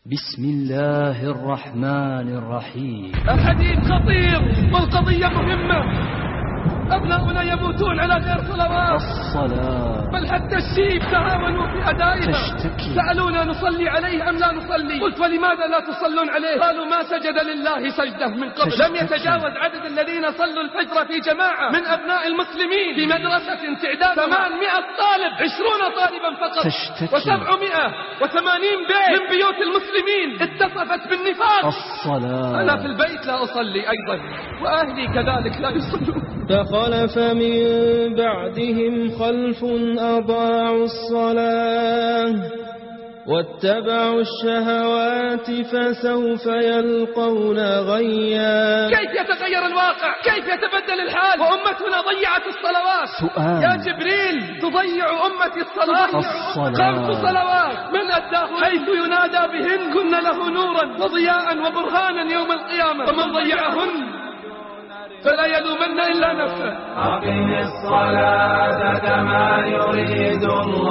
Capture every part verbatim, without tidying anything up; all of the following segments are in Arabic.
بسم الله الرحمن الرحيم. الحديث خطير والقضية مهمة. أبناؤنا يموتون على غير صلوات. الصلاة بل حتى الشيب تهاونوا في أدائها. تشتكي. سألونا نصلي عليه أم لا نصلي. قلت ولماذا لا تصلون عليه؟ قالوا ما سجد لله سجدة من قبل. تشتكي. لم يتجاوز عدد الذين صلوا الفجر في جماعة من أبناء المسلمين في مدرسة تعداد ثمانمائة طالب عشرون طالبا فقط. تشتكي. وسبعمائة وثمانين بيت من بيوت المسلمين اتصفت بالنفاق. الصلاة. أنا في البيت لا أصلي أيضا وأهلي كذلك لا يصلون. فخلف من بعدهم خلف أضاعوا الصلاة واتبعوا الشهوات فسوف يلقون غيا. كيف يتغير الواقع؟ كيف يتبدل الحال وأمتنا ضيعت الصلوات؟ سؤال. يا جبريل تضيع أمتي الصلاة. الصلاة. خمس صلوات من أداه حيث ينادى بهن كن له نورا وضياء وبرهانا يوم القيامة، ومن ضيعهن فلا يلومن إلا نفسه. أقم الصلاة كما يريد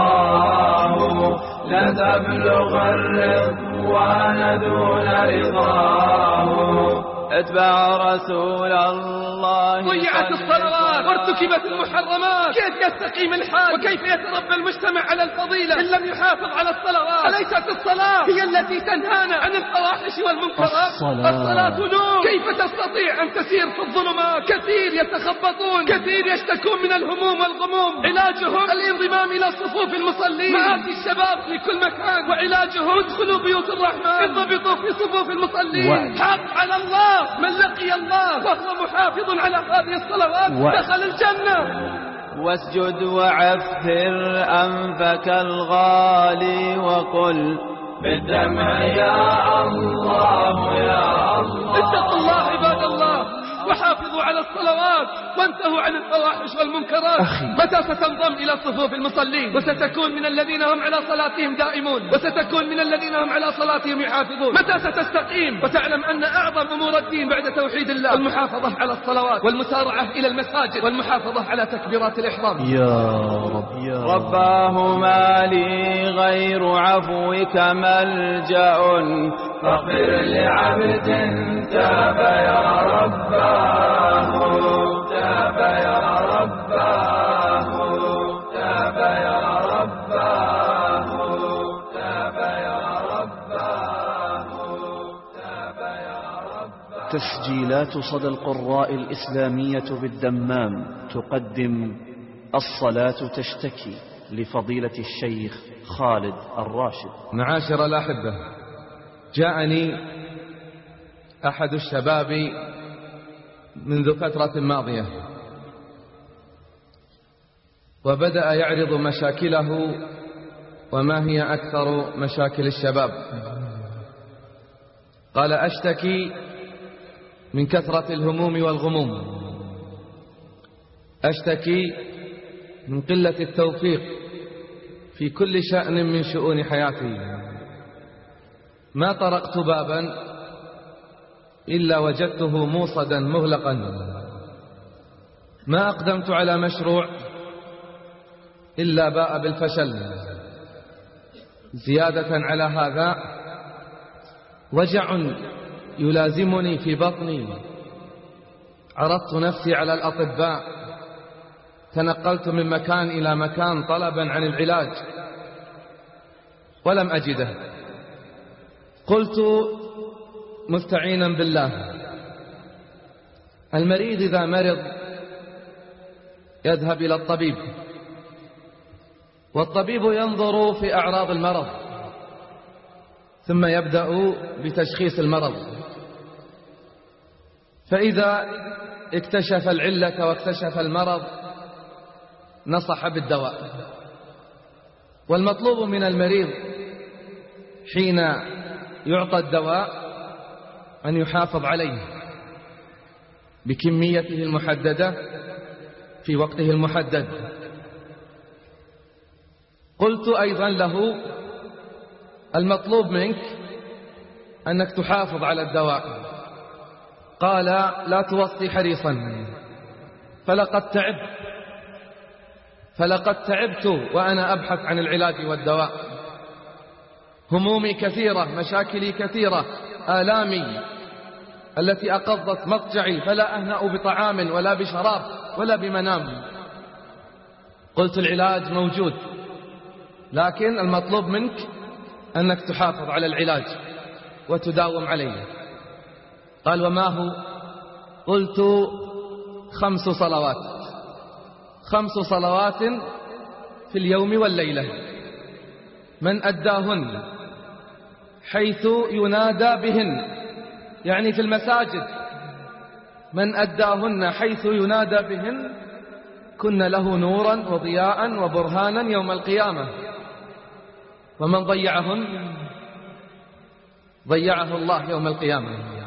الله لتبلغ الرضوان دون رضاه. اتبع رسول الله. ضيعت الصلوات وارتكبت المحرمات. كيف يستقيم الحال وكيف يتربى المجتمع على الفضيلة إن لم يحافظ على الصلوات؟ أليست الصلاة هي التي تنهانا عن الفواحش والمنكرات؟ الصلاة. الصلاة نور. كيف تستطيع أن تسير في الظلمات؟ كثير يتخبطون، كثير يشتكون من الهموم والغموم. علاجهم الانضمام إلى صفوف المصلين. مآتي الشباب في كل مكان وعلاجهم ادخلوا بيوت الرحمن، انضبطوا في صفوف المصلين. حق على الله من لقي الله وهو محافظ على هذه الصلوات دخل الجنة. واسجد وعفر أنفك الغالي وقل بالدمع يا الله يا الله. اتقوا الله عباد الله وحافظوا على الصلوات وانتهوا عن الفواحش والمنكرات. أخي. متى ستنضم إلى صفوف المصلين وستكون من الذين هم على صلاتهم دائمون وستكون من الذين هم على صلاتهم يحافظون؟ متى ستستقيم وتعلم أن أعظم أمور الدين بعد توحيد الله المحافظة على الصلوات والمسارعة إلى المساجد والمحافظة على تكبيرات الإحرام؟ يا رب يا رب. رباه ما لي غير عفوك ملجأ فاغفر لعبد تاب يا رباه تاب يا رباه تاب يا رباه تاب يا رباه تاب يا رباه. تسجيلات صدى القراء الإسلامية بالدمام تقدم الصلاة تشتكي لفضيلة الشيخ خالد الراشد. معاشر الأحبة، جاءني أحد الشباب منذ فترة ماضية وبدأ يعرض مشاكله وما هي أكثر مشاكل الشباب. قال أشتكي من كثرة الهموم والغموم، أشتكي من قلة التوفيق في كل شأن من شؤون حياتي. ما طرقت بابا إلا وجدته موصدا مغلقا، ما أقدمت على مشروع إلا باء بالفشل. زيادة على هذا وجع يلازمني في بطني. عرضت نفسي على الأطباء، تنقلت من مكان إلى مكان طلبا عن العلاج ولم أجده. قلت مستعينا بالله، المريض إذا مرض يذهب إلى الطبيب، والطبيب ينظر في أعراض المرض ثم يبدأ بتشخيص المرض، فإذا اكتشف العلة واكتشف المرض نصح بالدواء. والمطلوب من المريض حين يعطى الدواء أن يحافظ عليه بكميته المحددة في وقته المحدد. قلت أيضا له المطلوب منك أنك تحافظ على الدواء. قال لا توصي حريصا، فلقد تعبت فلقد تعبت وأنا أبحث عن العلاج والدواء. همومي كثيرة، مشاكلي كثيرة، آلامي التي أقضت مضجعي، فلا أهنأ بطعام ولا بشراب ولا بمنام. قلت العلاج موجود، لكن المطلوب منك أنك تحافظ على العلاج وتداوم عليه. قال وما هو؟ قلت خمس صلوات، خمس صلوات في اليوم والليلة، من أداهن حيث ينادى بهن، يعني في المساجد، من أداهن حيث ينادى بهن كن له نورا وضياء وبرهانا يوم القيامة، ومن ضيعهن ضيعه الله يوم القيامة.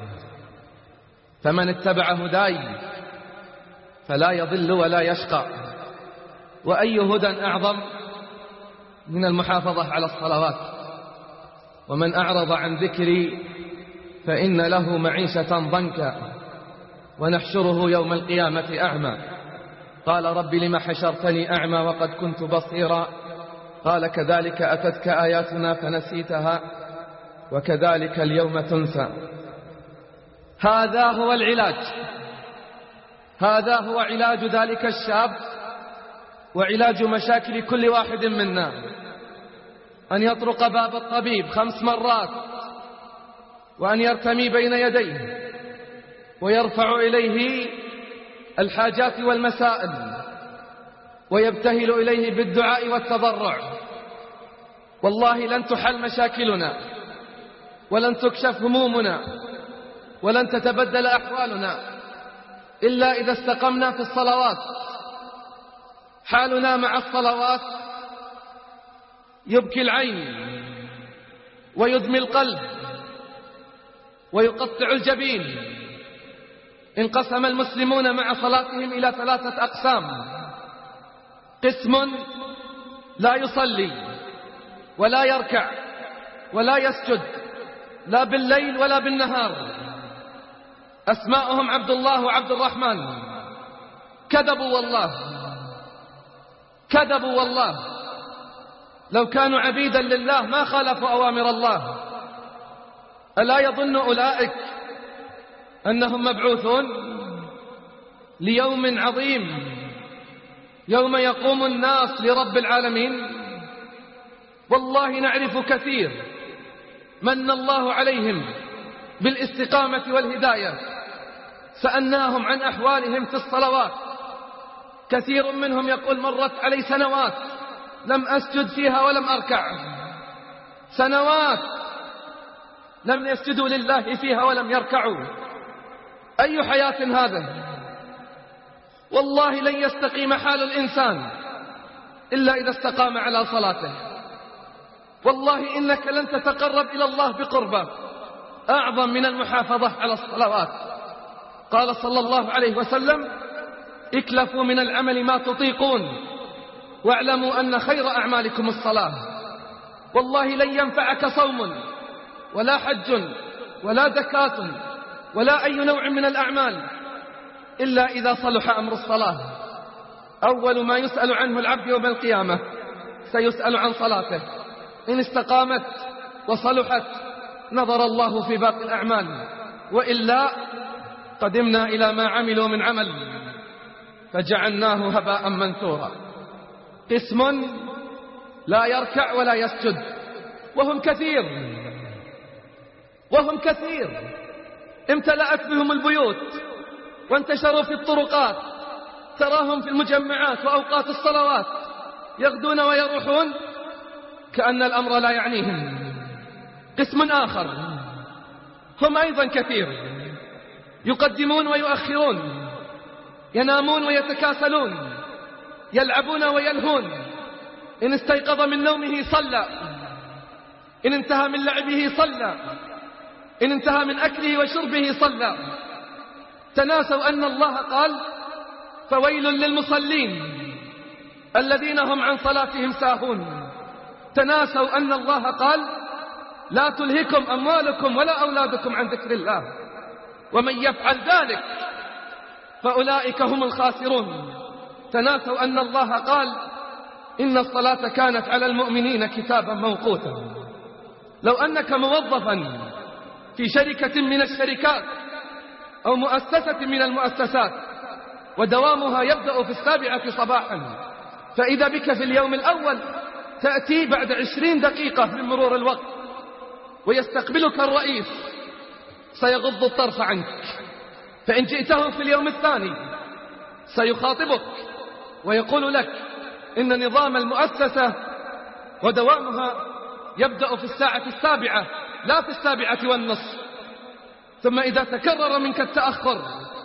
فمن اتبع هداي فلا يضل ولا يشقى. وأي هدى أعظم من المحافظة على الصلوات؟ ومن أعرض عن ذكري فإن له معيشة ضنكا ونحشره يوم القيامة أعمى. قال رب لم حشرتني أعمى وقد كنت بصيرا؟ قال كذلك أتتك آياتنا فنسيتها وكذلك اليوم تنسى. هذا هو العلاج، هذا هو علاج ذلك الشاب وعلاج مشاكل كل واحد منا، أن يطرق باب الطبيب خمس مرات، وأن يرتمي بين يديه ويرفع إليه الحاجات والمسائل ويبتهل إليه بالدعاء والتضرع. والله لن تحل مشاكلنا ولن تكشف همومنا ولن تتبدل أحوالنا إلا إذا استقمنا في الصلوات. حالنا مع الصلوات يبكي العين ويدمي القلب ويقطع الجبين. انقسم المسلمون مع صلاتهم إلى ثلاثة أقسام: قسم لا يصلي ولا يركع ولا يسجد لا بالليل ولا بالنهار، أسماؤهم عبد الله وعبد الرحمن. كذبوا والله، كذبوا والله، لو كانوا عبيدا لله ما خالفوا أوامر الله. ألا يظن أولئك أنهم مبعوثون ليوم عظيم يوم يقوم الناس لرب العالمين؟ والله نعرف كثير من الله عليهم بالاستقامة والهداية، سألناهم عن أحوالهم في الصلوات. كثير منهم يقول مرت علي سنوات لم أسجد فيها ولم أركع، سنوات لم يسجدوا لله فيها ولم يركعوا. أي حياة هذا؟ والله لن يستقيم حال الإنسان إلا إذا استقام على صلاته. والله إنك لن تتقرب إلى الله بقربة أعظم من المحافظة على الصلوات. قال صلى الله عليه وسلم: اكلفوا من العمل ما تطيقون واعلموا أن خير أعمالكم الصلاة. والله لن ينفعك صوم ولا حج ولا زكاة ولا أي نوع من الأعمال إلا إذا صلح أمر الصلاة. أول ما يسأل عنه العبد يوم القيامة سيسأل عن صلاته. إن استقامت وصلحت نظر الله في باقي الأعمال، وإلا قدمنا إلى ما عملوا من عمل فجعلناه هباء منثورا. قسم لا يركع ولا يسجد، وهم كثير، وهم كثير، امتلأت بهم البيوت وانتشروا في الطرقات، تراهم في المجمعات وأوقات الصلوات يغدون ويروحون كأن الأمر لا يعنيهم. قسم آخر هم أيضا كثير، يقدمون ويؤخرون، ينامون ويتكاسلون، يلعبون ويلهون. إن استيقظ من نومه صلى، إن انتهى من لعبه صلى، إن انتهى من أكله وشربه صلى. تناسوا أن الله قال: فويل للمصلين الذين هم عن صلاتهم ساهون. تناسوا أن الله قال: لا تلهكم أموالكم ولا أولادكم عن ذكر الله ومن يفعل ذلك فأولئك هم الخاسرون. تناسوا أن الله قال: إن الصلاة كانت على المؤمنين كتابا موقوتا. لو أنك موظفا في شركة من الشركات أو مؤسسة من المؤسسات ودوامها يبدأ في السابعة صباحا، فإذا بك في اليوم الأول تأتي بعد عشرين دقيقة من مرور الوقت ويستقبلك الرئيس سيغض الطرف عنك. فإن جئته في اليوم الثاني سيخاطبك ويقول لك إن نظام المؤسسة ودوامها يبدأ في الساعة السابعة لا في السابعة والنصف. ثم إذا تكرر منك التأخر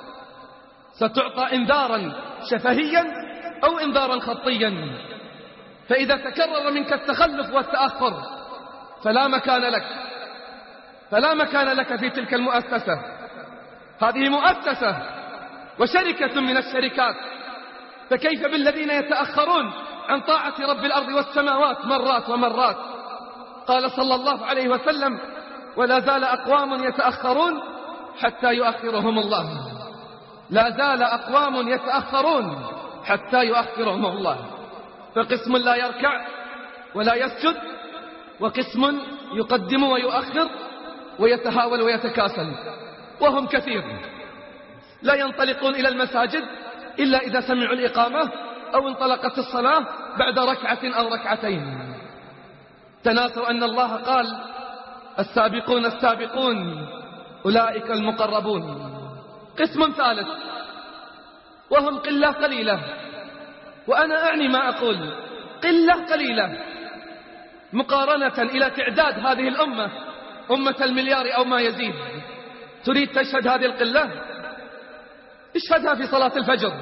ستعطى إنذارا شفهيا أو إنذارا خطيا. فإذا تكرر منك التخلف والتأخر فلا مكان لك فلا مكان لك في تلك المؤسسة. هذه مؤسسة وشركة من الشركات، فكيف بالذين يتأخرون عن طاعة رب الأرض والسماوات مرات ومرات؟ قال صلى الله عليه وسلم: ولا زال أقوام يتأخرون حتى يؤخرهم الله. لا زال أقوام يتأخرون حتى يؤخرهم الله. فقسم لا يركع ولا يسجد، وقسم يقدم ويؤخر ويتهاول ويتكاسل، وهم كثير لا ينطلقون إلى المساجد إلا إذا سمعوا الإقامة أو انطلقت الصلاة بعد ركعة أو ركعتين. تناسوا أن الله قال: السابقون السابقون أولئك المقربون. قسم ثالث وهم قلة قليلة، وأنا أعني ما أقول، قلة قليلة مقارنة إلى تعداد هذه الأمة، أمة المليار أو ما يزيد. تريد تشهد هذه القلة؟ اشهدها في صلاة الفجر.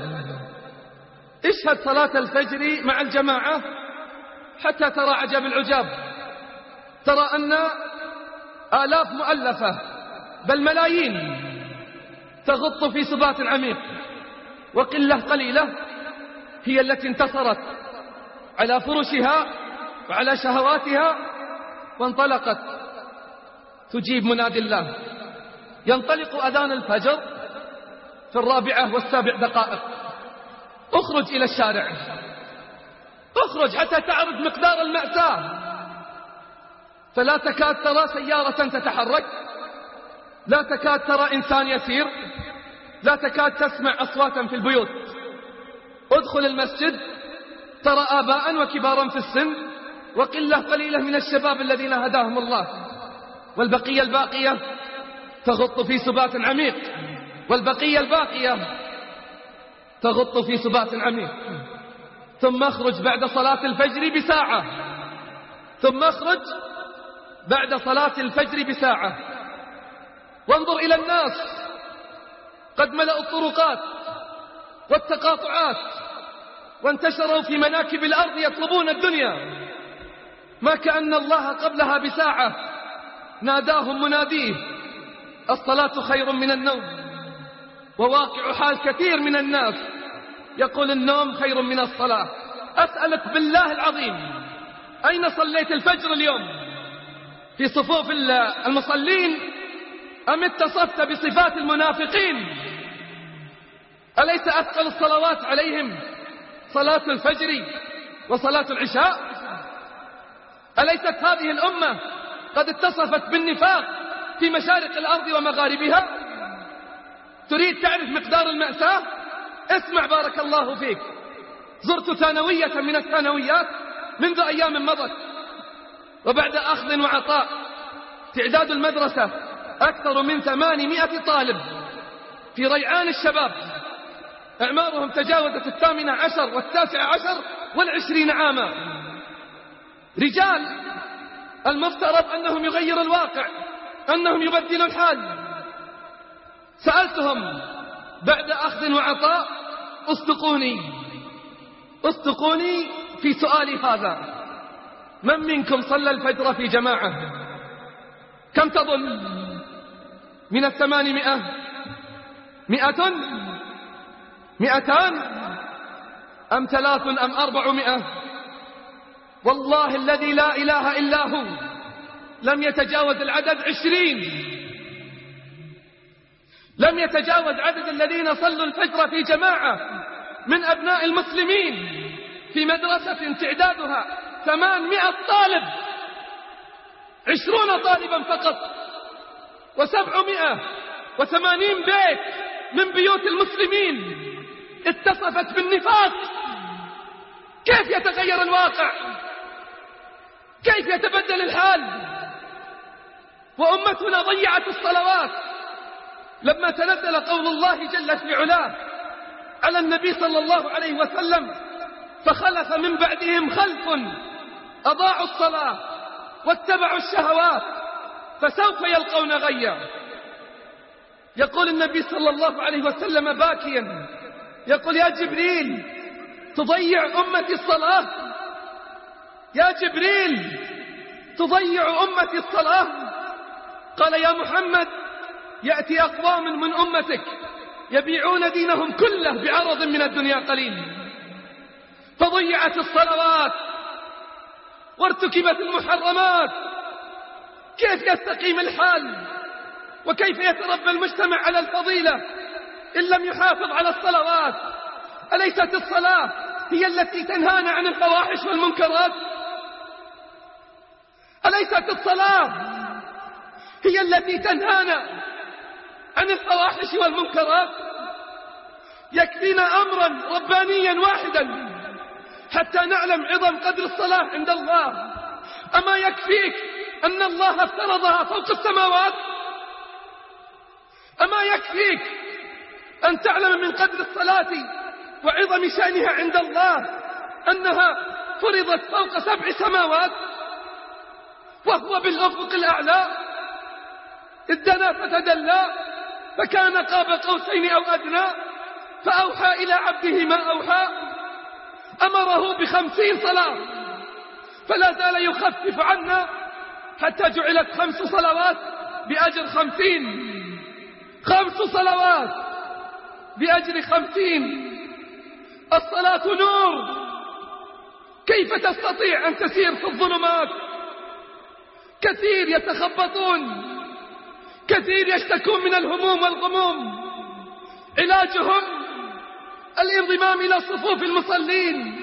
اشهد صلاة الفجر مع الجماعة حتى ترى عجب العجاب. ترى أن آلاف مؤلفة بل ملايين تغط في سبات عميق، وقلة قليلة هي التي انتصرت على فرشها وعلى شهواتها وانطلقت تجيب منادي الله. ينطلق أذان الفجر في الرابعة والسابع دقائق. اخرج إلى الشارع، اخرج حتى تعرف مقدار المأساة. فلا تكاد ترى سيارة تتحرك، لا تكاد ترى إنسان يسير، لا تكاد تسمع أصواتا في البيوت. ادخل المسجد ترى آباء وكبارا في السن وقلة قليلة من الشباب الذين هداهم الله، والبقية الباقية تغط في سبات عميق، والبقية الباقية تغط في سبات عميق. ثم اخرج بعد صلاة الفجر بساعة ثم اخرج بعد صلاة الفجر بساعة وانظر إلى الناس قد ملأوا الطرقات والتقاطعات وانتشروا في مناكب الأرض يطلبون الدنيا، ما كأن الله قبلها بساعة ناداهم مناديه: الصلاة خير من النوم. وواقع حال كثير من الناس يقول النوم خير من الصلاة. أسألك بالله العظيم، أين صليت الفجر اليوم؟ في صفوف المصلين أم اتصفت بصفات المنافقين؟ أليس أثقل الصلوات عليهم صلاة الفجر وصلاة العشاء؟ أليست هذه الأمة قد اتصفت بالنفاق في مشارق الأرض ومغاربها؟ تريد تعرف مقدار المأساة؟ اسمع بارك الله فيك. زرت ثانوية من الثانويات منذ أيام مضت، وبعد أخذ وعطاء تعداد المدرسة أكثر من ثمانمائة طالب في ريعان الشباب، أعمارهم تجاوزت الثامنة عشر والتاسع عشر والعشرين عاما. رجال المفترض أنهم يغيروا الواقع، أنهم يبدلوا الحال. سألتهم بعد أخذ وعطاء: اصدقوني اصدقوني في سؤالي هذا، من منكم صلى الفجر في جماعة؟ كم تظن؟ من الثمانمائة مئة مئتان أم ثلاث أم أربعمائة؟ والله الذي لا إله إلا هو لم يتجاوز العدد عشرين، لم يتجاوز عدد الذين صلوا الفجر في جماعة من أبناء المسلمين في مدرسة تعدادها ثمانمائة طالب. عشرون طالبا فقط، وسبعمائة وثمانين بيت من بيوت المسلمين اتصفت بالنفاق. كيف يتغير الواقع؟ كيف يتبدل الحال؟ وأمتنا ضيعت الصلوات. لما تنزل قول الله جل في علاه على النبي صلى الله عليه وسلم: فخلف من بعدهم خلف أضاعوا الصلاة واتبعوا الشهوات فسوف يلقون غيا. يقول النبي صلى الله عليه وسلم باكيا، يقول: يا جبريل تضيع أمتي الصلاة؟ يا جبريل تضيع أمتي الصلاة؟ قال: يا محمد يأتي أقوام من أمتك يبيعون دينهم كله بعرض من الدنيا قليل. فضيعت الصلوات وارتكبت المحرمات. كيف يستقيم الحال؟ وكيف يتربى المجتمع على الفضيلة إن لم يحافظ على الصلوات؟ أليست الصلاة هي التي تنهانا عن الفواحش والمنكرات؟ أليست الصلاة هي التي تنهانا عن الفواحش والمنكرات؟ يكفينا أمرا ربانيا واحدا حتى نعلم عظم قدر الصلاة عند الله. أما يكفيك أن الله افترضها فوق السماوات؟ أما يكفيك أن تعلم من قدر الصلاة وعظم شأنها عند الله أنها فرضت فوق سبع سماوات وهو بالأفق الأعلى؟ إذ دنا فتدلى فكان قاب قوسين أو أدنى فأوحى إلى عبده ما أوحى. أمره بخمسين صلاة فلا زال يخفف عنا حتى جعلت خمس صلوات بأجر خمسين. خمس صلوات بأجر خمسين. الصلاة نور. كيف تستطيع أن تسير في الظلمات؟ كثير يتخبطون، كثير يشتكون من الهموم والغموم. علاجهم الانضمام إلى صفوف المصلين.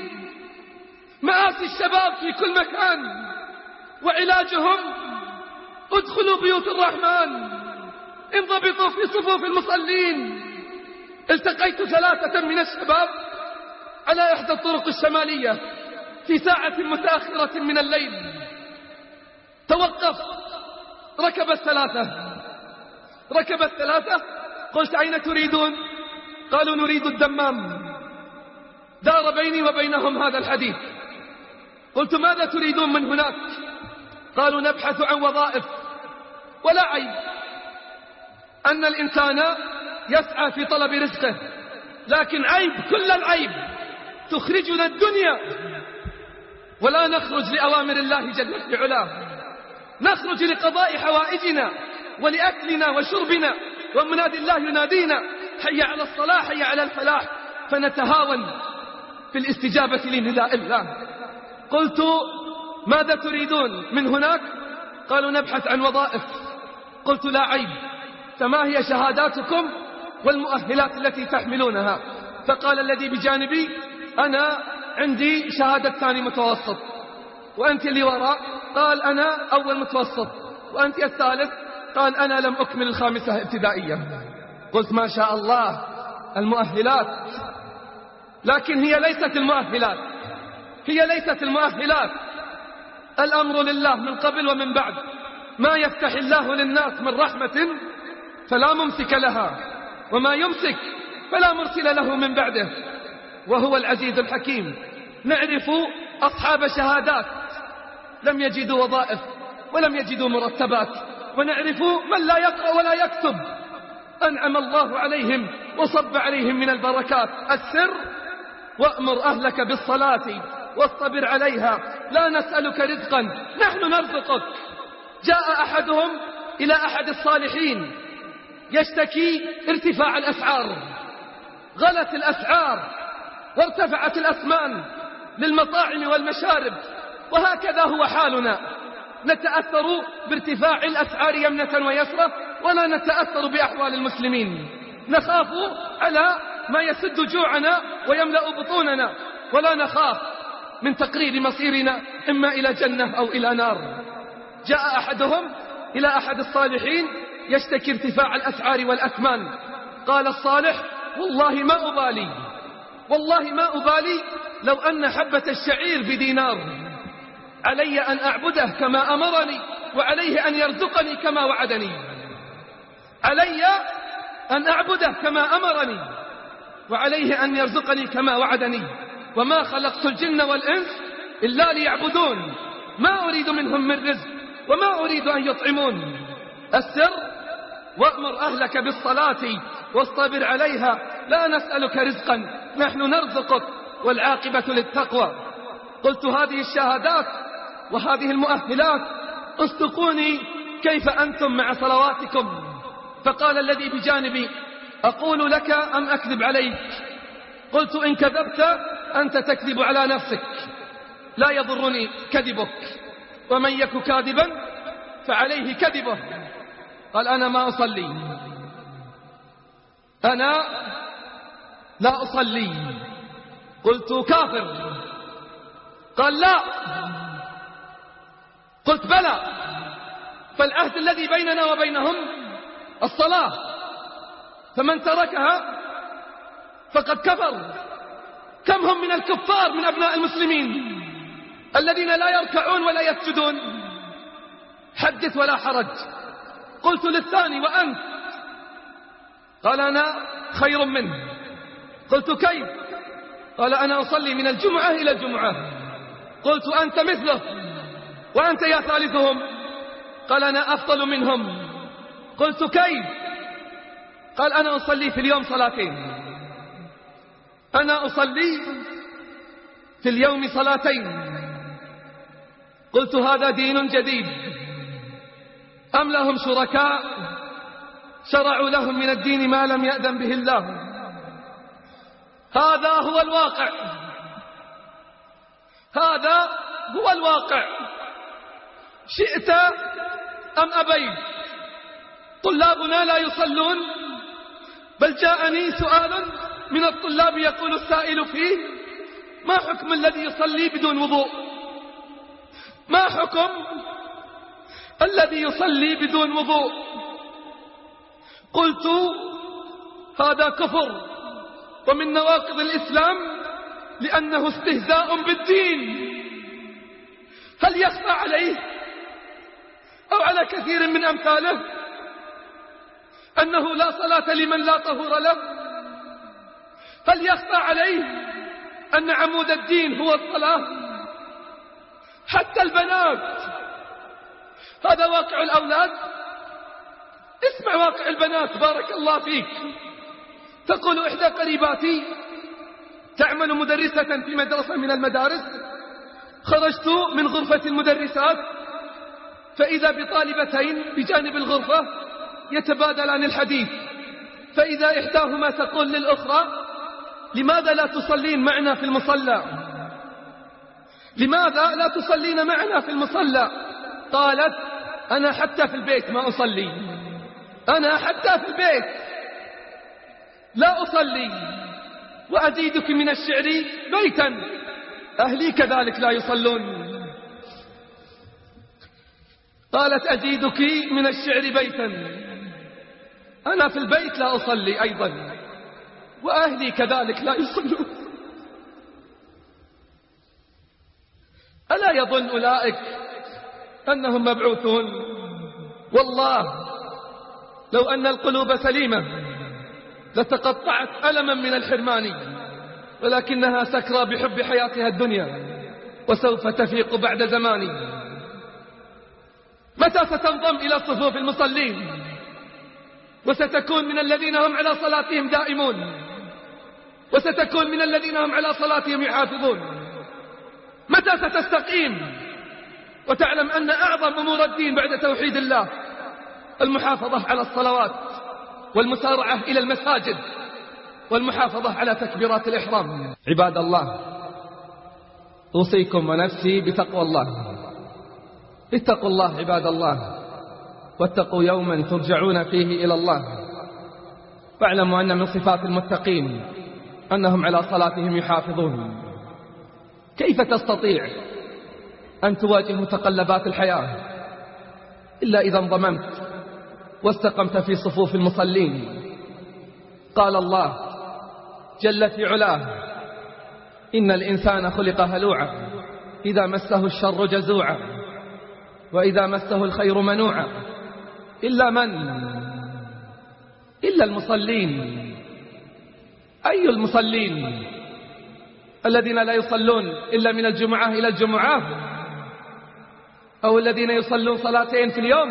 مآسي الشباب في كل مكان، وعلاجهم ادخلوا بيوت الرحمن، انضبطوا في صفوف المصلين. التقيت ثلاثة من الشباب على إحدى الطرق الشمالية في ساعة متأخرة من الليل. توقف، ركب الثلاثة ركب الثلاثة قلت: أين تريدون؟ قالوا: نريد الدمام. دار بيني وبينهم هذا الحديث. قلت: ماذا تريدون من هناك؟ قالوا: نبحث عن وظائف. ولا عيب أن الإنسان يسعى في طلب رزقه، لكن عيب كل العيب تخرجنا الدنيا ولا نخرج لأوامر الله جل في علاه. نخرج لقضاء حوائجنا ولأكلنا وشربنا، ومنادي الله ينادينا: حي على الصلاة، حي على الفلاح، فنتهاون في الاستجابة لنداء الله. قلت: ماذا تريدون من هناك؟ قالوا: نبحث عن وظائف. قلت: لا عيب، فما هي شهاداتكم والمؤهلات التي تحملونها؟ فقال الذي بجانبي: أنا عندي شهادة ثاني متوسط. وأنت اللي وراء؟ قال: أنا أول متوسط. وأنت الثالث؟ قال: أنا لم أكمل الخامسة ابتدائية. قلت: ما شاء الله المؤهلات. لكن هي ليست المؤهلات هي ليست المؤهلات الأمر لله من قبل ومن بعد. ما يفتح الله للناس من رحمة فلا ممسك لها، وما يمسك فلا مرسل له من بعده، وهو العزيز الحكيم. نعرف أصحاب شهادات لم يجدوا وظائف ولم يجدوا مرتبات، ونعرف من لا يقرأ ولا يكتب أنعم الله عليهم وصب عليهم من البركات. السر: وأمر أهلك بالصلاة واصطبر عليها، لا نسألك رزقا نحن نرزقك. جاء أحدهم إلى أحد الصالحين يشتكي ارتفاع الأسعار. غلت الأسعار وارتفعت الأثمان للمطاعم والمشارب، وهكذا هو حالنا. نتأثر بارتفاع الأسعار يمنة ويسرة، ولا نتأثر بأحوال المسلمين. نخاف على ما يسد جوعنا ويملأ بطوننا، ولا نخاف من تقرير مصيرنا إما إلى جنة أو إلى نار. جاء أحدهم إلى أحد الصالحين يشتكي ارتفاع الأسعار والأثمان. قال الصالح: والله ما أبالي، والله ما أبالي لو أن حبة الشعير بدينار، علي أن أعبده كما أمرني، وعليه أن يرزقني كما وعدني، علي أن أعبده كما أمرني، وعليه أن يرزقني كما وعدني، وما خلقت الجن والإنس إلا ليعبدون، ما أريد منهم من رزق وما أريد أن يطعمون. السر: وأمر أهلك بالصلاة واصطبر عليها، لا نسألك رزقا نحن نرزقك، والعاقبة للتقوى. قلت: هذه الشهادات وهذه المؤهلات اصدقوني كيف أنتم مع صلواتكم. فقال الذي بجانبي: أقول لك أم أكذب عليك؟ قلت: إن كذبت أنت تكذب على نفسك، لا يضرني كذبك، ومن يك كاذبا فعليه كذبه. قال: أنا ما أصلي، أنا لا أصلي. قلت: كافر. قال: لا. قلت: بلى، فالعهد الذي بيننا وبينهم الصلاة، فمن تركها فقد كفر. كم هم من الكفار من أبناء المسلمين الذين لا يركعون ولا يسجدون؟ حدث ولا حرج. قلت للثاني: وأنت؟ قال: أنا خير منه. قلت: كيف؟ قال: أنا أصلي من الجمعة إلى الجمعة. قلت: أنت مثله؟ وأنت يا ثالثهم؟ قال: أنا أفضل منهم. قلت: كيف؟ قال: أنا أصلي في اليوم صلاتين، أنا أصلي في اليوم صلاتين. قلت: هذا دين جديد أم لهم شركاء شرعوا لهم من الدين ما لم يأذن به الله؟ هذا هو الواقع، هذا هو الواقع، شئت أم أبيت. طلابنا لا يصلون، بل جاءني سؤال من الطلاب يقول السائل فيه: ما حكم الذي يصلي بدون وضوء؟ ما حكم الذي يصلي بدون وضوء؟ قلت: هذا كفر ومن نواقض الإسلام، لأنه استهزاء بالدين. هل يخفى عليه أو على كثير من أمثاله أنه لا صلاة لمن لا طهور له؟ هل يخفى عليه أن عمود الدين هو الصلاة؟ حتى البنات، هذا واقع الأولاد. اسمع واقع البنات بارك الله فيك. تقول إحدى قريباتي تعمل مدرسة في مدرسة من المدارس: خرجت من غرفة المدرسات فإذا بطالبتين بجانب الغرفة يتبادلان الحديث، فإذا إحداهما تقول للأخرى: لماذا لا تصلين معنا في المصلى؟ لماذا لا تصلين معنا في المصلى؟ قالت: أنا حتى في البيت ما أصلي، أنا حتى في البيت لا أصلي. وأزيدك من الشعر بيتا: أهلي كذلك لا يصلون. قالت: أزيدك من الشعر بيتا: أنا في البيت لا أصلي أيضا، وأهلي كذلك لا يصلون. ألا يظن أولئك أنهم مبعوثون؟ والله لو أن القلوب سليمة لتقطعت ألما من الحرمان، ولكنها سكرى بحب حياتها الدنيا، وسوف تفيق بعد زمان. متى ستنضم إلى صفوف المصلين وستكون من الذين هم على صلاتهم دائمون، وستكون من الذين هم على صلاتهم يحافظون؟ متى ستستقيم وتعلم أن أعظم أمور الدين بعد توحيد الله المحافظة على الصلوات، والمسارعة إلى المساجد، والمحافظة على تكبيرات الإحرام؟ عباد الله، أوصيكم ونفسي بتقوى الله. اتقوا الله عباد الله، واتقوا يوما ترجعون فيه إلى الله، واعلموا أن من صفات المتقين أنهم على صلاتهم يحافظون. كيف تستطيع أن تواجه متقلبات الحياة إلا إذا انضممت واستقمت في صفوف المصلين. قال الله جل في علاه: إن الإنسان خلق هلوعا إذا مسه الشر جزوعا وإذا مسه الخير منوعا إلا من؟ إلا المصلين. أي المصلين؟ الذين لا يصلون إلا من الجمعة إلى الجمعة، أو الذين يصلون صلاتين في اليوم،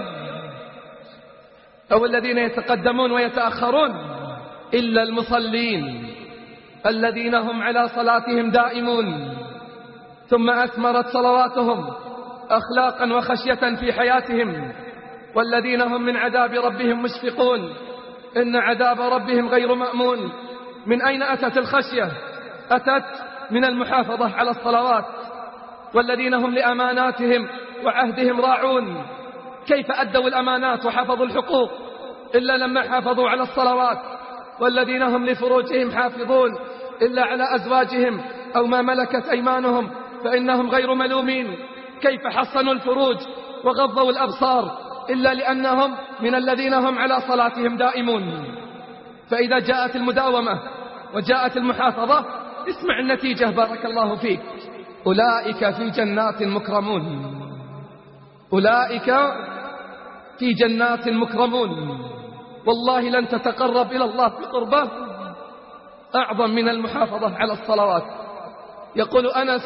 أو الذين يتقدمون ويتأخرون. إلا المصلين الذين هم على صلاتهم دائمون، ثم أثمرت صلواتهم أخلاقا وخشية في حياتهم، والذين هم من عذاب ربهم مشفقون. إن عذاب ربهم غير مأمون. من أين أتت الخشية؟ أتت من المحافظة على الصلوات. والذين هم لأماناتهم وعهدهم راعون. كيف أدوا الأمانات وحفظوا الحقوق إلا لما حافظوا على الصلوات؟ والذين هم لفروجهم حافظون إلا على أزواجهم أو ما ملكت أيمانهم فإنهم غير ملومين. كيف حصنوا الفروج وغضوا الأبصار إلا لأنهم من الذين هم على صلاتهم دائمون. فإذا جاءت المداومة وجاءت المحافظة، اسمع النتيجة بارك الله فيك: أولئك في جنات مكرمون. أولئك في جنات مكرمون. والله لن تتقرب إلى الله بقربه أعظم من المحافظة على الصلوات. يقول أنس: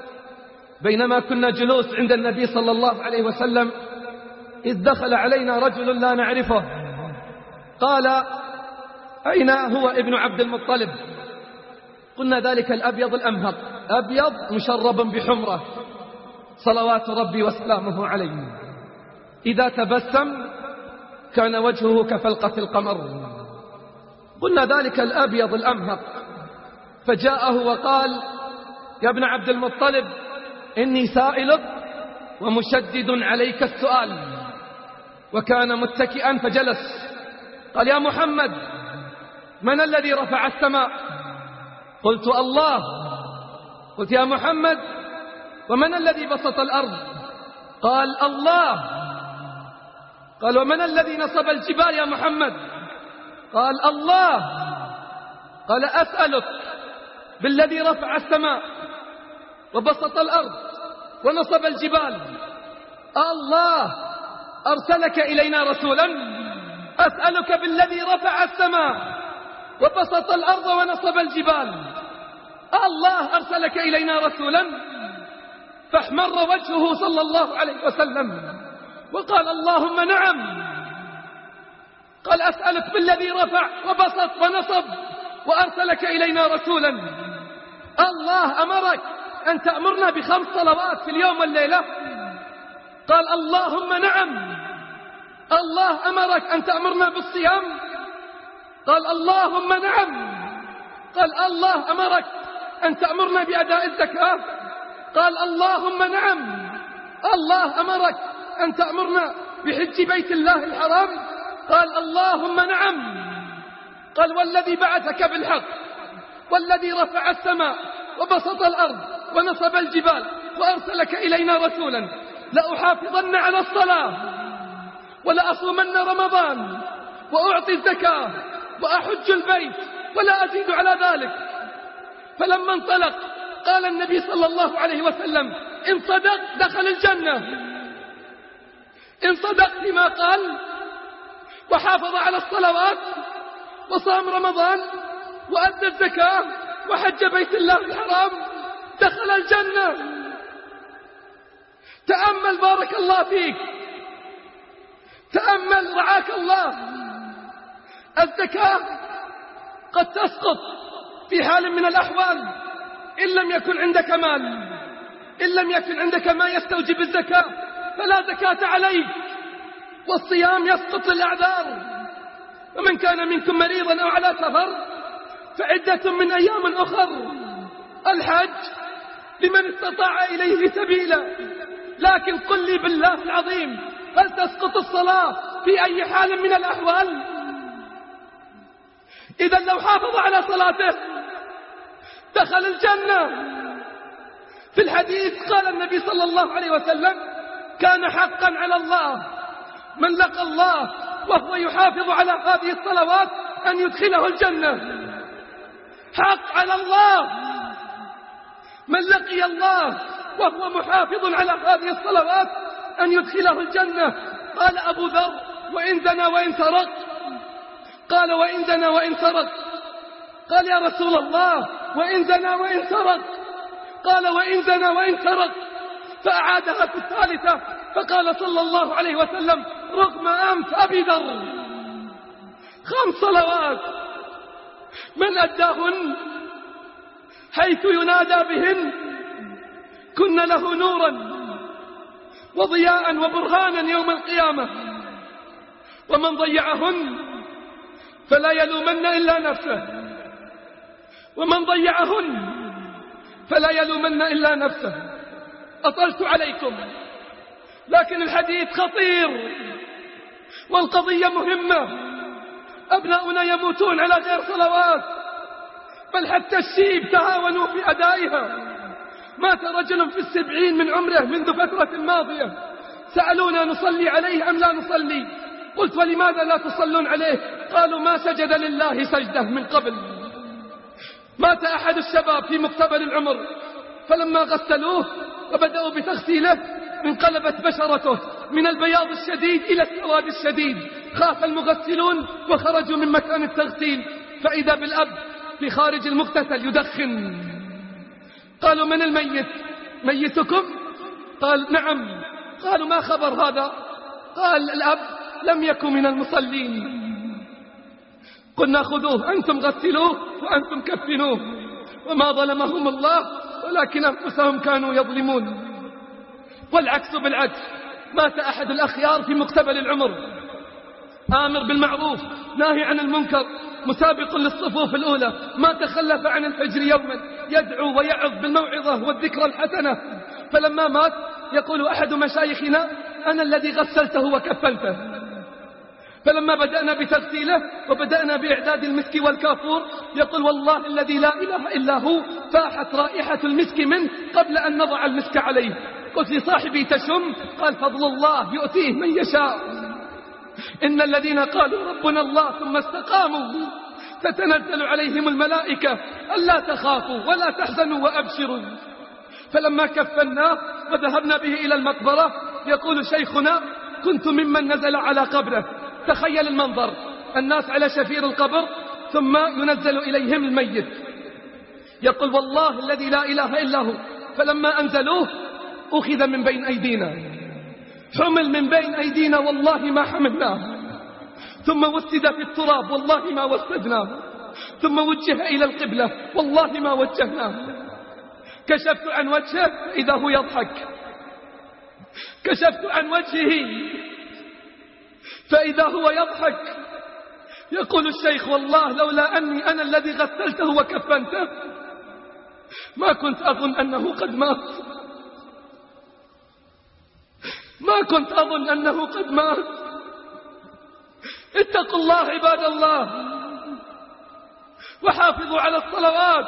بينما كنا جلوس عند النبي صلى الله عليه وسلم إذ دخل علينا رجل لا نعرفه. قال: أين هو ابن عبد المطلب؟ قلنا: ذلك الأبيض الأمهق، أبيض مشرب بحمرة صلوات ربي وسلامه عليه، إذا تبسم كان وجهه كفلقة القمر. قلنا: ذلك الأبيض الأمهق. فجاءه وقال: يا ابن عبد المطلب، إني سائلك ومشدد عليك السؤال. وكان متكئا فجلس. قال: يا محمد، من الذي رفع السماء؟ قلت: الله. قلت: يا محمد، ومن الذي بسط الأرض؟ قال: الله. قال: ومن الذي نصب الجبال يا محمد؟ قال: الله. قال: أسألك بالذي رفع السماء وبسط الأرض ونصب الجبال، الله أرسلك إلينا رسولا؟ أسألك بالذي رفع السماء وبسط الأرض ونصب الجبال، الله أرسلك إلينا رسولا؟ فاحمر وجهه صلى الله عليه وسلم وقال: اللهم نعم. قال: أسألك بالذي رفع وبسط ونصب وأرسلك إلينا رسولا، الله أمرك أن تأمرنا بخمس صلوات في اليوم والليلة؟ قال: اللهم نعم. الله أمرك أن تأمرنا بالصيام؟ قال: اللهم نعم. قال: الله أمرك أن تأمرنا بأداء الزكاة؟ قال: اللهم نعم. الله أمرك أن تأمرنا بحج بيت الله الحرام؟ قال: اللهم نعم. قال: والذي بعثك بالحق والذي رفع السماء وبسط الأرض ونصب الجبال وأرسلك إلينا رسولا، لأحافظن على الصلاة ولأصومن رمضان وأعطي الزكاة وأحج البيت ولا أزيد على ذلك. فلما انطلق قال النبي صلى الله عليه وسلم: إن صدق دخل الجنة. إن صدق فيما قال وحافظ على الصلوات وصام رمضان وأدى الزكاة وحج بيت الله الحرام دخل الجنة. تأمل بارك الله فيك، تأمل رعاك الله. الزكاة قد تسقط في حال من الأحوال إن لم يكن عندك مال، إن لم يكن عندك ما يستوجب الزكاة فلا زكاة عليك. والصيام يسقط للأعذار. ومن كان منكم مريضا أو على سفر فعدة من أيام أخر. الحج لمن استطاع إليه سبيلا. لكن قل لي بالله العظيم، هل تسقط الصلاة في أي حال من الأحوال؟ إذا لو حافظ على صلاته دخل الجنة. في الحديث قال النبي صلى الله عليه وسلم: كان حقا على الله من لقى الله وهو يحافظ على هذه الصلوات أن يدخله الجنة. حق على الله من لقي الله وهو محافظ على هذه الصلوات أن يدخله الجنة. قال أبو ذر: وإن زنى وإن سرق؟ قال: وإن زنى وإن سرق. قال: يا رسول الله وإن زنى وإن سرق؟ قال: وإن زنى وإن سرق. فأعادها في الثالثة فقال صلى الله عليه وسلم: رغم أنف أبي ذر. خمس صلوات من أداهن حيث ينادى بهن كن له نورا وضياء وبرهانا يوم القيامة، ومن ضيعهن فلا يلومن إلا نفسه، ومن ضيعهن فلا يلومن إلا نفسه. أطلت عليكم لكن الحديث خطير والقضية مهمة. أبناؤنا يموتون على غير صلوات، بل حتى الشيب تهاونوا في أدائها. مات رجل في السبعين من عمره منذ فترة ماضية، سألونا نصلي عليه أم لا نصلي؟ قلت: ولماذا لا تصلون عليه؟ قالوا: ما سجد لله سجدة من قبل. مات أحد الشباب في مقتبل العمر، فلما غسلوه وبدأوا بتغسيله انقلبت بشرته من البياض الشديد إلى السواد الشديد. خاف المغسلون وخرجوا من مكان التغسيل، فإذا بالأب في خارج المغتسل يدخن. قالوا: من الميت؟ ميتكم؟ قال: نعم. قالوا: ما خبر هذا؟ قال: الأب لم يكن من المصلين. قلنا: خذوه أنتم غسلوه وأنتم كفنوه. وما ظلمهم الله ولكن أنفسهم كانوا يظلمون. والعكس بالعكس، مات أحد الأخيار في مقتبل العمر، آمر بالمعروف ناهي عن المنكر، مسابق للصفوف الأولى، ما تخلف عن الفجر يوما، يدعو ويعظ بالموعظة والذكرى الحسنة. فلما مات يقول أحد مشايخنا: أنا الذي غسلته وكفنته. فلما بدأنا بتغسيله وبدأنا بإعداد المسك والكافور يقول: والله الذي لا إله إلا هو فاحت رائحة المسك منه قبل أن نضع المسك عليه. قلت لصاحبي: تشم؟ قال: فضل الله يؤتيه من يشاء. إن الذين قالوا ربنا الله ثم استقاموا تتنزل عليهم الملائكة ألا تخافوا ولا تحزنوا وأبشروا. فلما كفناه وذهبنا به إلى المقبرة يقول شيخنا: كنت ممن نزل على قبره. تخيل المنظر، الناس على شفير القبر ثم ينزل إليهم الميت. يقول: والله الذي لا إله إلا هو فلما أنزلوه أخذ من بين أيدينا، حمل من بين أيدينا والله ما حملناه، ثم وسد في التراب والله ما وسدناه، ثم وجه إلى القبلة والله ما وجهناه. كشفت عن وجهه إذا هو يضحك، كشفت عن وجهه فإذا هو يضحك. يقول الشيخ: والله لولا أني أنا الذي غسلته وكفنته ما كنت أظن أنه قد مات، ما كنت أظن أنه قد مات. اتقوا الله عباد الله وحافظوا على الصلوات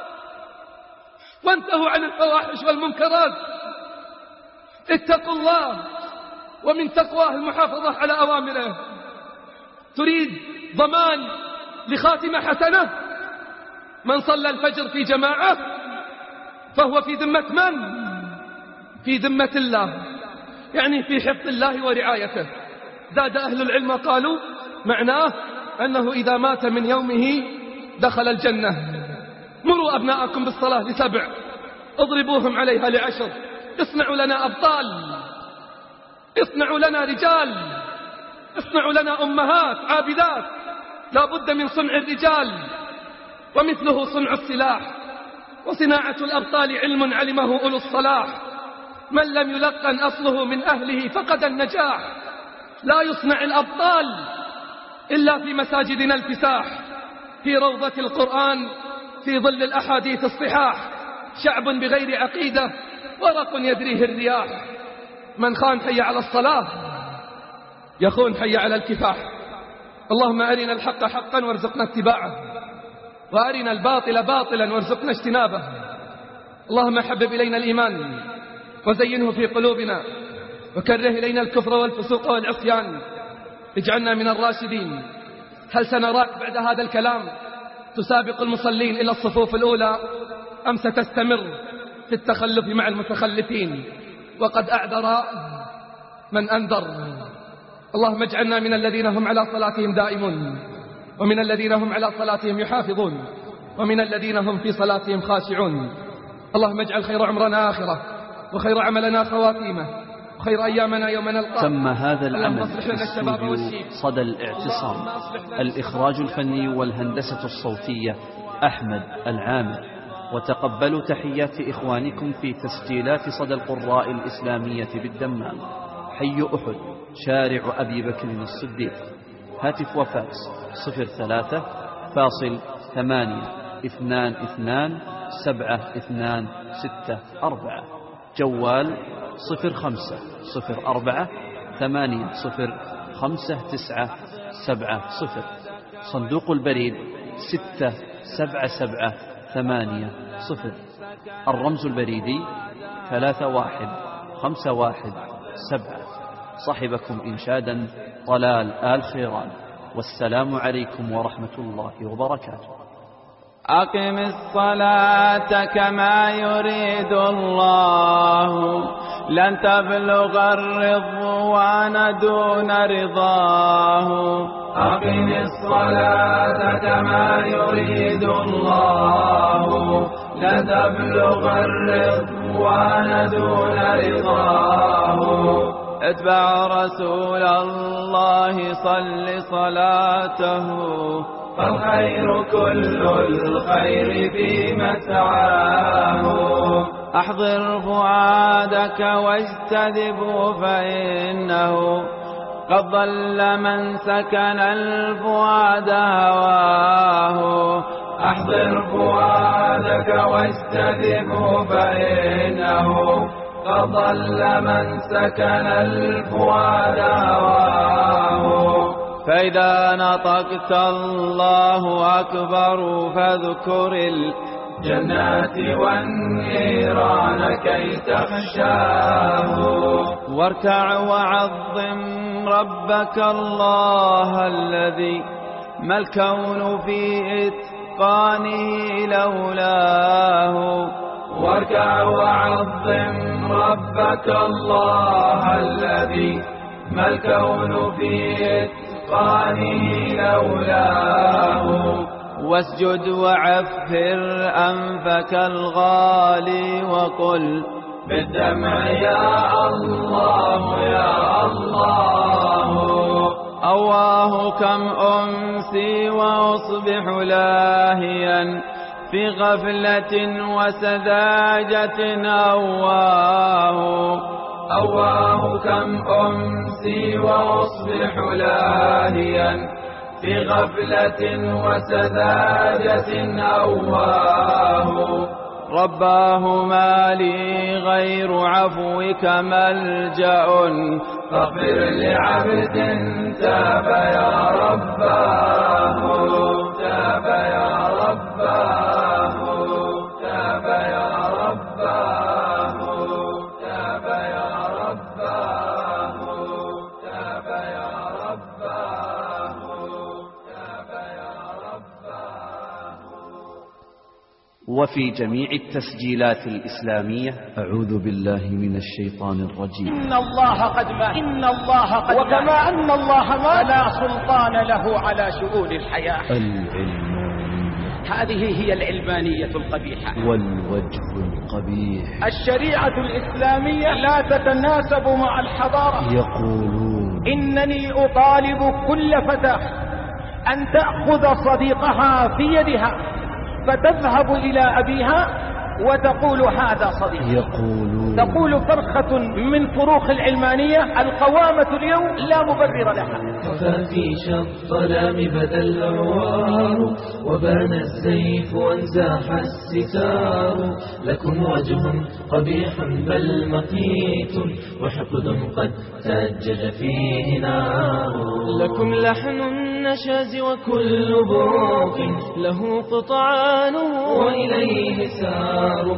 وانتهوا عن الفواحش والمنكرات. اتقوا الله، ومن تقواه المحافظة على أوامره. تريد ضمان لخاتمة حسنة؟ من صلى الفجر في جماعة فهو في ذمة من؟ في ذمة الله، يعني في حفظ الله ورعايته. زاد أهل العلم قالوا معناه أنه إذا مات من يومه دخل الجنة. مروا أبناءكم بالصلاة لسبع، اضربوهم عليها لعشر، اصنعوا لنا أبطال، اصنعوا لنا رجال، اصنعوا لنا أمهات عابدات. لا بد من صنع الرجال، ومثله صنع السلاح. وصناعة الأبطال علم علمه أولو الصلاح. من لم يلقن أصله من أهله فقد النجاح. لا يصنع الأبطال إلا في مساجدنا الفساح، في روضة القرآن، في ظل الأحاديث الصحاح. شعب بغير عقيدة ورق يدريه الرياح. من خان حي على الصلاة يخون حي على الكفاح. اللهم أرنا الحق حقا وارزقنا اتباعه، وأرنا الباطل باطلا وارزقنا اجتنابه. اللهم حبب إلينا الإيمان وزينه في قلوبنا، وكره إلينا الكفر والفسوق والعصيان، اجعلنا من الراشدين. هل سنراك بعد هذا الكلام تسابق المصلين إلى الصفوف الأولى، أم ستستمر في التخلف مع المتخلفين؟ وقد أعذر من أنذر. اللهم اجعلنا من الذين هم على صلاتهم دائمون، ومن الذين هم على صلاتهم يحافظون، ومن الذين هم في صلاتهم خاشعون. اللهم اجعل خير عمرنا آخرة، وخير عملنا خواتيمه، وخير أيامنا يوم نلقاك. تم هذا العمل في استوديو صدى الاعتصام. الإخراج الفني والهندسة الصوتية أحمد العامر. وتقبلوا تحيات إخوانكم في تسجيلات صدى القراء الإسلامية بالدمام، حي أحد، شارع أبي بكر الصديق. هاتف وفاكس صفر ثلاثة فاصل ثمانية اثنان اثنان سبعة اثنان ستة أربعة. جوال صفر خمسة صفر أربعة ثمانية صفر خمسة تسعة سبعة صفر. صندوق البريد ستة سبعة سبعة ثمانية صفر. الرمز البريدي ثلاثة واحد خمسة واحد سبعة. صاحبكم إنشادا طلال آل خيران. والسلام عليكم ورحمة الله وبركاته. أقم الصلاة كما يريد الله، لن تبلغ الرضوان دون رضاه. أقم الصلاة كما يريد الله، لن تبلغ الرضوان دون رضاه. اتبع رسول الله صل صلاته، فالخير كل الخير في مسعاه. أحضر فؤادك واجتذبه، فإنه قد ضل من سكن الفؤاد هواه. أحضر فؤادك واجتذبه، فإنه قد ضل من سكن الفؤاد هواه. فإذا نطقت الله أكبر، فاذكر الجنات والنيران كي تخشاه. واركع وعظم ربك الله الذي ما الكون في إتقانه لولاه. واركع وعظم ربك الله الذي ما الكون في إتقانه لولاه. واسجد وعفر أنفك الغالي، وقل بالدمع يا الله يا الله. أواه كم أمسي وأصبح لاهيا في غفلة وسذاجة. أواه أواه كم أمسي وأصبح لاهيا في غفلة وسذاجة. أواه رباه ما لي غير عفوك ملجأ، فاغفر لعبد تاب يا رباه. تاب يا رباه، تاب يا رباه، تاب يا رباه، تاب يا رباه، تاب يا رباه. وفي جميع التسجيلات الإسلامية. أعوذ بالله من الشيطان الرجيم. إن الله قد مات، إن الله قد مات، وكما أن الله مات لا سلطان له على شؤون الحياة. العلمانية، هذه هي العلمانية القبيحة والوجه القبيح. الشريعة الإسلامية لا تتناسب مع الحضارة. يقولون إنني أطالب كل فتاة أن تأخذ صديقها في يدها فتذهب إلى أبيها وتقول هذا صديق. يقولون تقول فرخة من فروخ العلمانية: القوامة اليوم لا مبرر لها. مفاتيش الظلام بدا الأنوار، وبان السيف وانزاح الستار. لكم وجه قبيح بل مقيت، وحقد قد تأجج فيه نار. لكم لحن النشاز وكل بروق له قطعان، وإليه سار.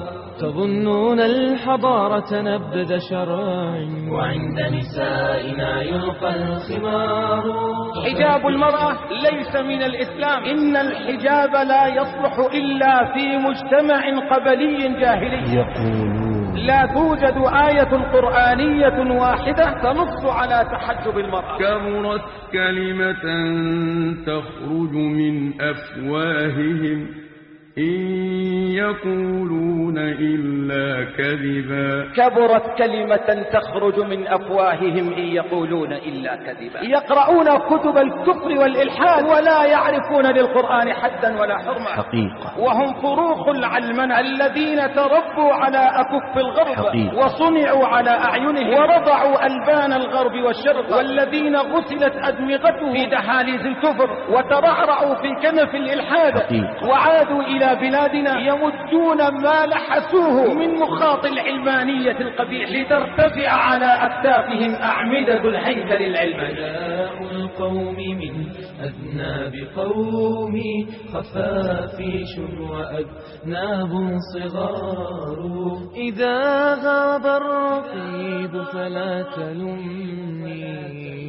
تظنون الحضارة نبذ شرع وعند نسائنا يلقى الخمار. حجاب المرأة ليس من الإسلام. إن الحجاب لا يصلح إلا في مجتمع قبلي جاهلي. يقولون لا توجد آية قرآنية واحدة تنص على تحجب المرأة. كبرت كلمة تخرج من أفواههم إن يقولون إلا كذبا. كبرت كلمة تخرج من أفواههم إن يقولون إلا كذبا. يقرؤون كتب الكفر والإلحاد ولا يعرفون للقرآن حدا ولا حرمة. حقيقة. وهم فروخ العلمنة الذين تربوا على أكف الغرب حقيقة. وصنعوا على أعينهم ورضعوا ألبان الغرب والشرق، والذين غسلت أدمغتهم في دحاليز الكفر وترعرعوا في كنف الإلحاد. حقيقة. وعادوا إلى بلادنا يمدون ما لحسوه من مخاط العلمانية القبيح لترتفع على أكتافهم أعمدة الهيكل العلماني. جاء القوم من أذناب قوم خفافيش وأذناب صغار. إذا غاب الرقيب فلا تلمني،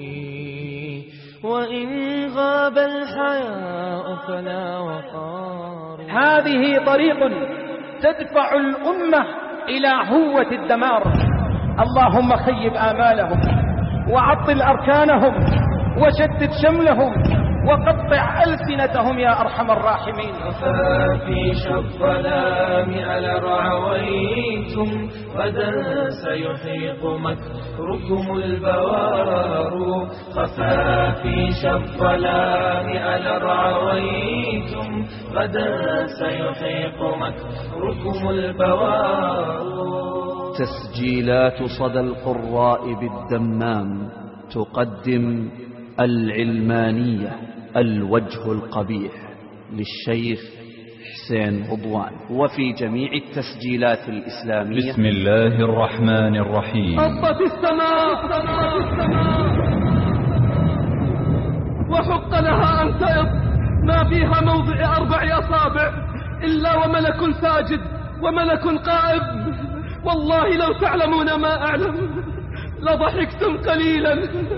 وإن غاب الحياء فلا وقار. هذه طريق تدفع الأمة إلى هوة الدمار. اللهم خيب آمالهم وعطل أركانهم وشتت شملهم وقطع ألسنتهم يا أرحم الراحمين. خفافيش الظلام على رعويتم غدا سيحيط مكركم البوار. خفافيش الظلام على رعويتم غدا سيحيط مكركم البوار. تسجيلات صدى القراء بالدمام تقدم العلمانية الوجه القبيح للشيخ حسين رضوان، وفي جميع التسجيلات الإسلامية. بسم الله الرحمن الرحيم. هبت السماء وحق لها أن تئط، ما فيها موضع أربع أصابع إلا وملك ساجد وملك قائم. والله لو تعلمون ما أعلم لضحكتم قليلا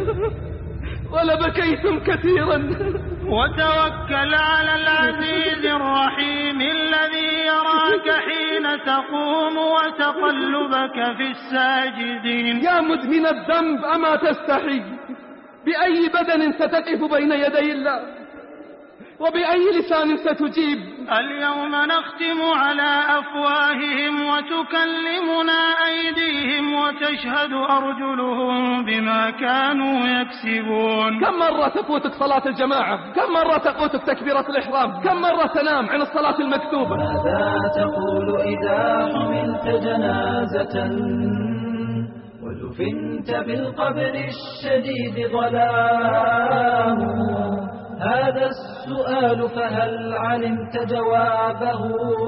ولبكيتم كثيرا. وتوكل على العزيز الرحيم الذي يراك حين تقوم وتقلبك في الساجدين. يا مدمن الذنب أما تستحي؟ بأي بدن ستقف بين يدي الله؟ وبأي لسان ستجيب؟ اليوم نختم على أفواههم وتكلمنا أيديهم وتشهد أرجلهم بما كانوا يكسبون. كم مرة تفوتك صلاة الجماعة؟ كم مرة تفوتك تكبيرة الإحرام؟ كم مرة تنام عن الصلاة المكتوبة؟ ماذا تقول إذا حملت جنازة ودفنت بالقبر الشديد ظلام؟ هذا السؤال فهل علمت جوابه؟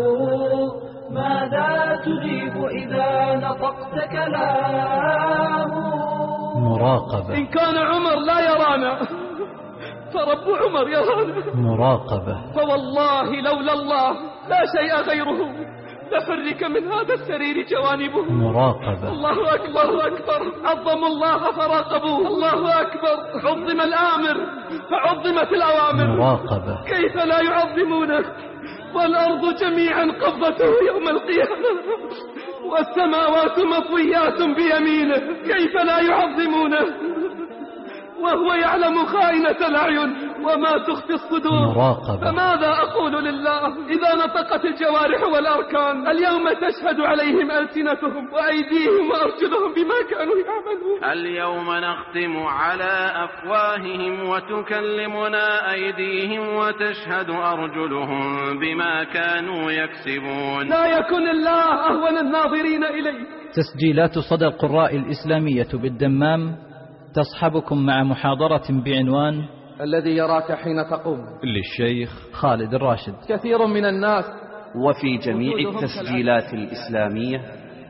ماذا تجيب إذا نطقت كلامه؟ مراقبة. إن كان عمر لا يرانا فرب عمر يرانا. مراقبة. فوالله لولا الله لا شيء غيره لحرك من هذا السرير جوانبه. مراقبة. الله أكبر أكبر. عظموا الله فراقبوه. الله أكبر. عظم الآمر فعظمت الأوامر. مراقبة. كيف لا يعظمونه والأرض جميعا قبضته يوم القيامة والسماوات مطويات بيمينه. كيف لا يعظمونه وهو يعلم خائنة الأعين وما تخفي الصدور. مراقبة. فماذا أقول لله إذا نطقت الجوارح والأركان؟ اليوم تشهد عليهم ألسنتهم وأيديهم وأرجلهم بما كانوا يعملون. اليوم نختم على أفواههم وتكلمنا أيديهم وتشهد أرجلهم بما كانوا يكسبون. لا يكن الله أهون الناظرين إليه. تسجيلات صدى القراء الإسلامية بالدمام تصحبكم مع محاضرة بعنوان الذي يراك حين تقوم للشيخ خالد الراشد. كثير من الناس. وفي جميع التسجيلات الإسلامية.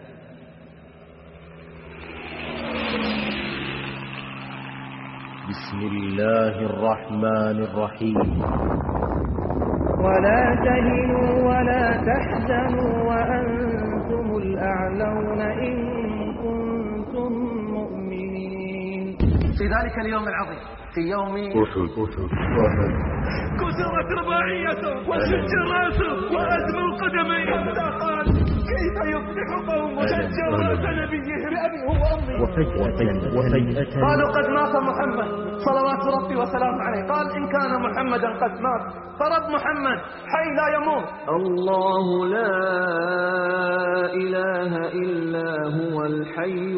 بسم الله الرحمن الرحيم. ولا تهنوا ولا تحزنوا وأنتم الأعلون إن كنتم مؤمنين. في ذلك اليوم العظيم، في يوم كسرت رباعيته وشج راسه وأدموا قدميه، قال كيف يفلح قوم شج راس نبيهم بأبي هو أمي. وفجأة وفجأة قالوا قد مات محمد صلوات ربي وسلامه عليه. قال إن كان محمدا قد مات فرب محمد حي لا يموت. الله لا إله إلا هو الحي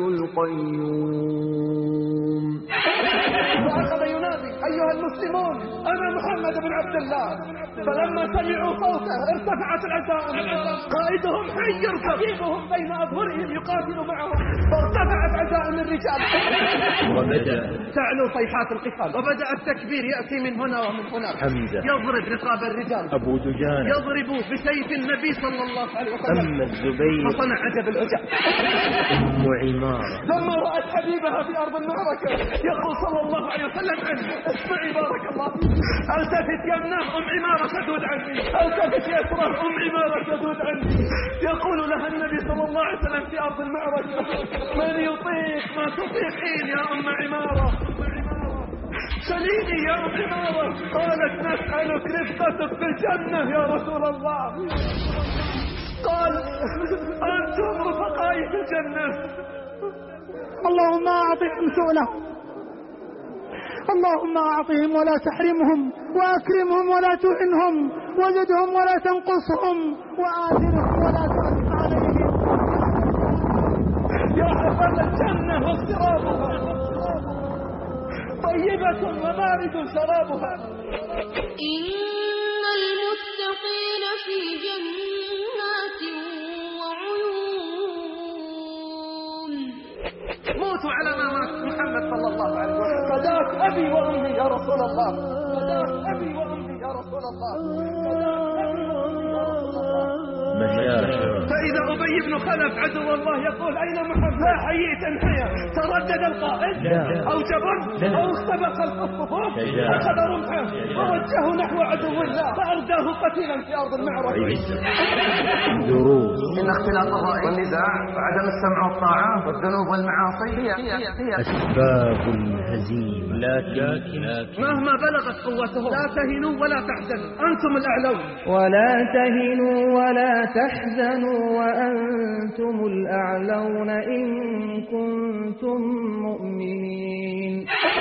القيوم. وأخذ ينادي أيها المسلمون أنا محمد بن عبد الله. فلما سمعوا صوته ارتفعت العزائم، قائدهم حي يركبهم بين أظهرهم يقاتل معهم، فارتفعت عزائم الرجال وبدأ تعلو صيحات القتال، وبدأ التكبير يأتي من هنا ومن هناك. حمزة يضرب رقاب الرجال، أبو دجانة يضرب بسيف النبي صلى الله عليه وسلم، أما الزبير فصنع عجب العجب. أم عمارة لما رأت حبيبها في أرض المعركة يقول صلى الله عليه وسلم عنه اسمعي بارك الله فيك، التفت يمناه أم عمارة تدود عني، التفت يسره أم عمارة تدود عني. يقول لها النبي صلى الله عليه وسلم في أرض المعركة من يطيق ما تطيقين يا أم عمارة، سليني يا أم عمارة. قالت نسألك رفقتك في الجنة يا رسول الله. قال أنتم رفقائي في الجنة. اللهم أعطهم سؤلهم، اللهم أعطهم ولا تحرمهم، وأكرمهم ولا تهنهم، وزدهم ولا تنقصهم، وآثرهم ولا تؤثر عليهم. يا حفظ الجنة واغترابها طيبة وبارد شرابها. إن المتقين في جنات وعيون. موتوا على ما مات محمد صلى الله عليه وسلم. فداك أبي وأمي يا رسول الله، فداك أبي وأمي يا رسول الله، فداك أبي وأمي يا رسول الله. فإذا أبي بن خلف عدو الله يقول أين محمد؟ لا حييت انحيا. تردد القائد أو جبن أو اختبق الصفوف، أخذ رمحه ووجهه نحو عدو الله فأرداه قتيلا في أرض المعركة. دروس إن اختلاف الرأي والنزاع وعدم السمع والطاعة والذنوب والمعاصي هي هي أسباب الهزيمة. لكن مهما بلغت قوتهم لا تهنوا ولا تحزنوا أنتم الأعلون. ولا تهنوا ولا تحزنوا وأنتم الأعلون إن كنتم مؤمنين.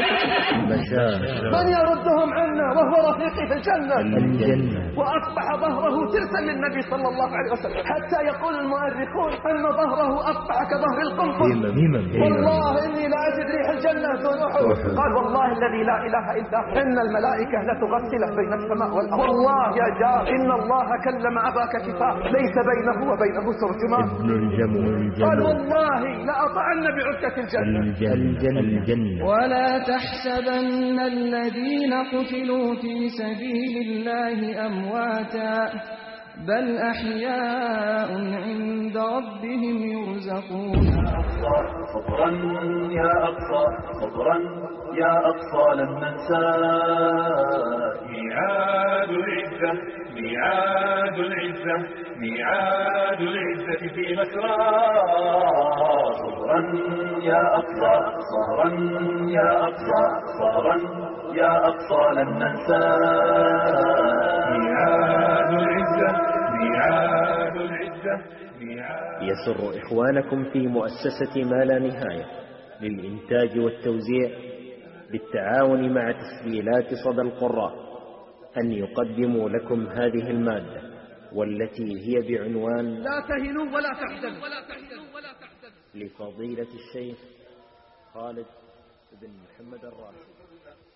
من يردهم عنا وهو رفيقي في الجنة؟ الجنة. وأصبح ظهره ترسا للنبي صلى الله عليه وسلم، حتى يقول المؤرخون أن ظهره أصبح كظهر القنفذ. والله إني لا أجد ريح الجنة دون أحد. قال والله الذي لا إله إلا هو إن الملائكة لتغسله بين السماء والأرض. والله يا جار إن الله كلم أباك كفاح ليس بينه وبينه ترجمان. قال والله لأطعن بعكة الجنة. الجنة الجنة. ولا تحسبن الذين قتلوا في سبيل الله أمواتا بل أحياء عند ربهم يرزقون. صبرا يا أقصى صبرا يا أقصى لن ننسى ميعاد العزة ميعاد العزة ميعاد العزة في مسرى. صبرا يا أقصى صبرا يا أقصى صبرا يا أقصى لن ننسى ميعاد العزة ميعاد العزة. يسر إخوانكم في مؤسسة ما لا نهاية للإنتاج والتوزيع بالتعاون مع تسجيلات صدى القراء أن يقدموا لكم هذه المادة والتي هي بعنوان لا تهنوا ولا تحزنوا لفضيلة الشيخ خالد بن محمد الراشد.